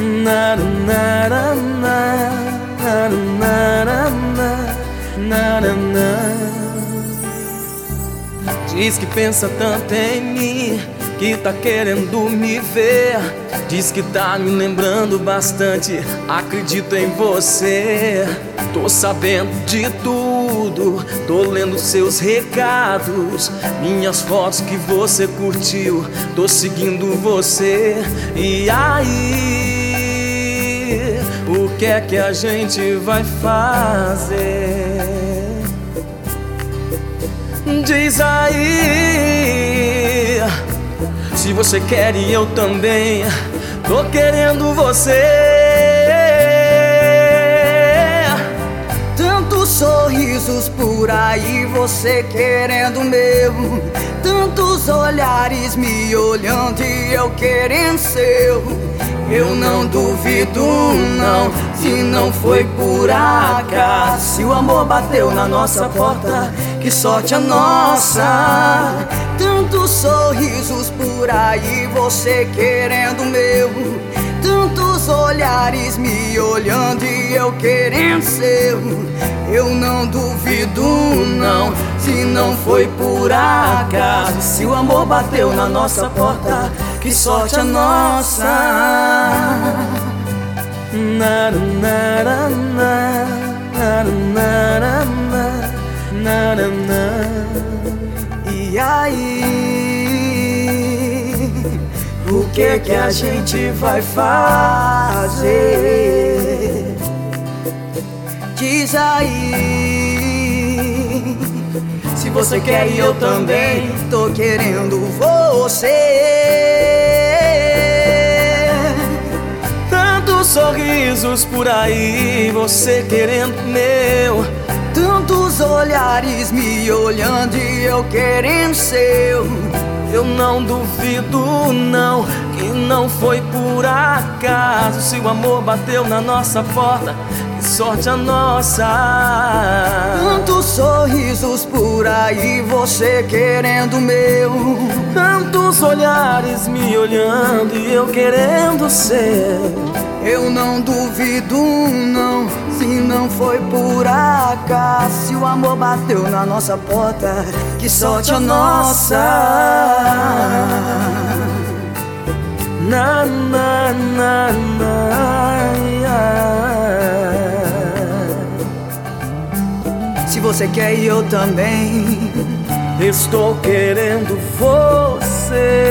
Na, na, na, na, na, na, na, na, na. Diz que pensa tanto em mim, que tá querendo me ver. Diz que tá me lembrando bastante, acredito em você. Tô sabendo de tudo, tô lendo seus recados, minhas fotos que você curtiu, tô seguindo você. E aí, o que é que a gente vai fazer? Diz aí, se você quer e eu também tô querendo você. Tantos sorrisos por aí, você querendo o meu. Tantos olhares me olhando e eu querendo seu. Eu não duvido não, se não foi por acaso. Se o amor bateu na nossa porta, que sorte a nossa. Tantos sorrisos por aí, você querendo o meu. Tantos olhares me olhando e eu querendo seu. Eu não duvido não, se não foi por acaso. Se o amor bateu na nossa porta, que sorte a nossa. Na, na, na, na, na, na, na, na, na. E aí, o que que a gente vai fazer? Diz aí, se você quer e eu também tô querendo você. Tantos sorrisos por aí, você querendo meu. Tantos olhares me olhando e eu querendo seu. Eu não duvido não, que não foi por acaso. Se o amor bateu na nossa porta, que sorte a nossa. Tantos sorrisos por aí, você querendo o meu. Tantos olhares me olhando e eu querendo ser. Eu não duvido não, se não foi por acaso. Se o amor bateu na nossa porta, que sorte a nossa. Na, na, na, na, se você quer e eu também, estou querendo você.